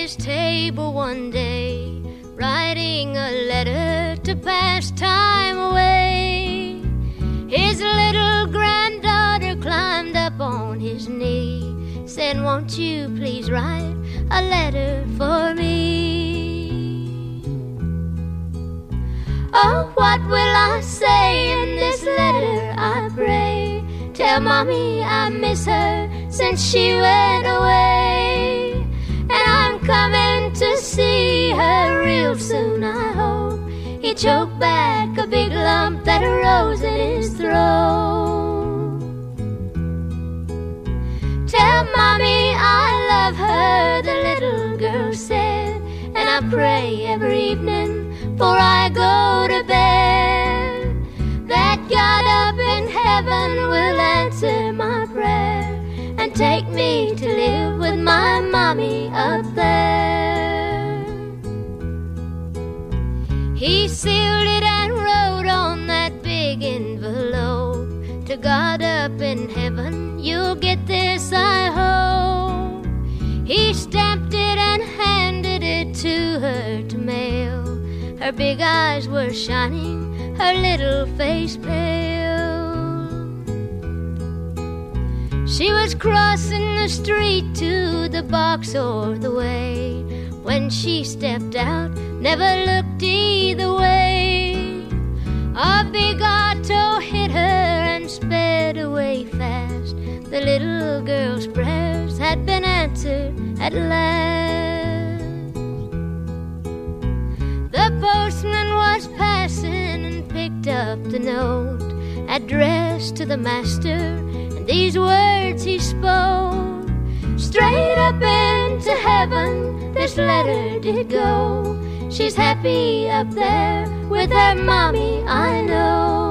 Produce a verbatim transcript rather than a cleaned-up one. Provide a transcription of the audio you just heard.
his table one day, writing a letter to pass time away. His little granddaughter climbed up on his knee, said, "Won't you please write a letter for me?" Oh, what will I say in this letter, I pray? Tell Mommy I miss her since she went away, and I'm coming to see her real soon, I hope. He choked back a big lump that arose in his throat. Tell Mommy I love her, the little girl said, and I pray every evening before I go to bed that God up in heaven will answer my prayer and take me to live with my Mommy up there. He sealed it and wrote on that big envelope, "To God up in heaven, you'll get this, I hope." He stamped it and handed it to her to mail. Her big eyes were shining, her little face pale. She was crossing the street to the box or the way, when she stepped out, never looked either way. A big auto hit her and sped away fast. The little girl's prayers had been answered at last. The postman was passing and picked up the note addressed to the master, and these words he spoke: "Straight up into heaven this letter did go. She's happy up there with her Mommy, I know."